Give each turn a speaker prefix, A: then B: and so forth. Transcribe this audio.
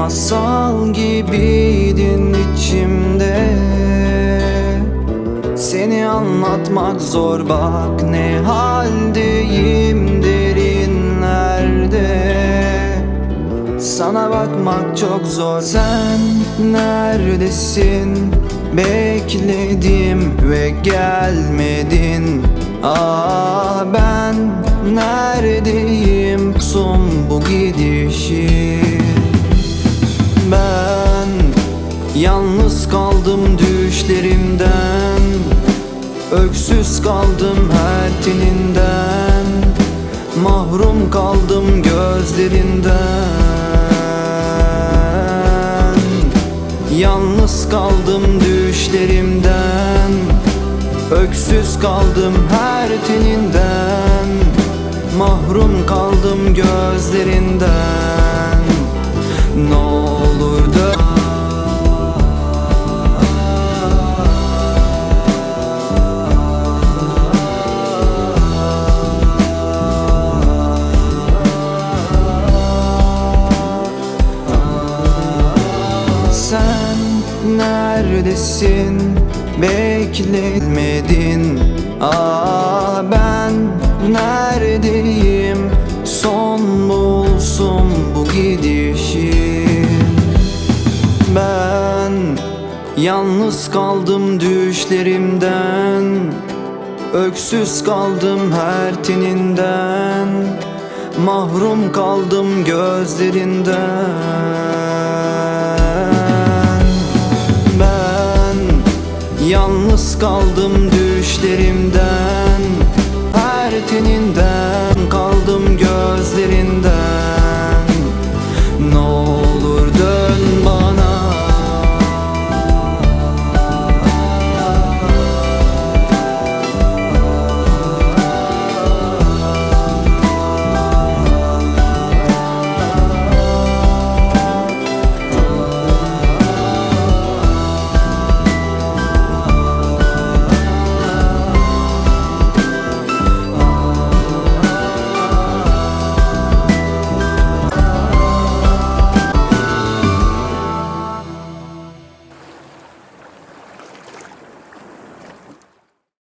A: masal gibiydin içimde. Seni anlatmak zor, bak ne haldeyim derinlerde. Sana bakmak çok zor. Sen neredesin? Bekledim ve gelmedin. Ah, ben neredeyim? Son bu gidişin. Ben yalnız kaldım düşlerimden, öksüz kaldım her teninden, mahrum kaldım gözlerinden. Yalnız kaldım düşlerimden, öksüz kaldım her teninden, mahrum kaldım gözlerinden. Ne olur da sen neredesin? Beklemedin. Ah, ben neredeyim? Son bulsun bu gidişin. Ben yalnız kaldım düşlerimden, öksüz kaldım her teninden, mahrum kaldım gözlerinden. Ben yalnız kaldım düşlerimden,